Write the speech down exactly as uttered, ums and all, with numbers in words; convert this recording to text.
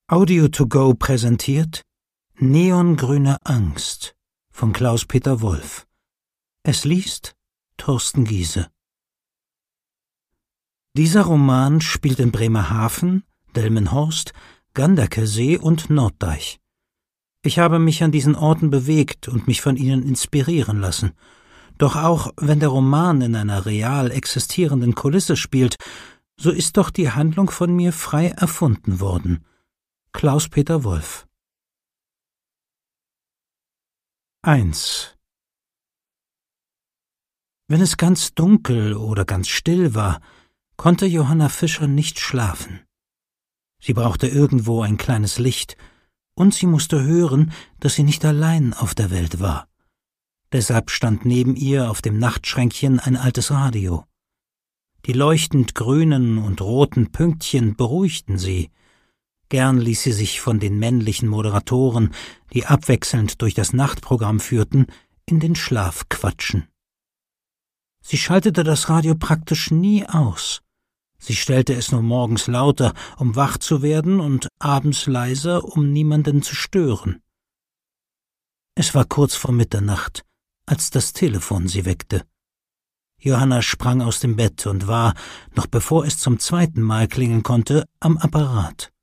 Audio to go präsentiert Neongrüne Angst von Klaus-Peter Wolf. Es liest Thorsten Giese. Dieser Roman spielt in Bremerhaven, Delmenhorst, Ganderkesee und Norddeich. Ich habe mich an diesen Orten bewegt und mich von ihnen inspirieren lassen. Doch auch wenn der Roman in einer real existierenden Kulisse spielt, so ist doch die Handlung von mir frei erfunden worden. Klaus-Peter Wolf. eins. Wenn es ganz dunkel oder ganz still war, konnte Johanna Fischer nicht schlafen. Sie brauchte irgendwo ein kleines Licht, und sie musste hören, dass sie nicht allein auf der Welt war. Deshalb stand neben ihr auf dem Nachtschränkchen ein altes Radio. Die leuchtend grünen und roten Pünktchen beruhigten sie. Gern ließ sie sich von den männlichen Moderatoren, die abwechselnd durch das Nachtprogramm führten, in den Schlaf quatschen. Sie schaltete das Radio praktisch nie aus. Sie stellte es nur morgens lauter, um wach zu werden, und abends leiser, um niemanden zu stören. Es war kurz vor Mitternacht, als das Telefon sie weckte. Johanna sprang aus dem Bett und war, noch bevor es zum zweiten Mal klingeln konnte, am Apparat.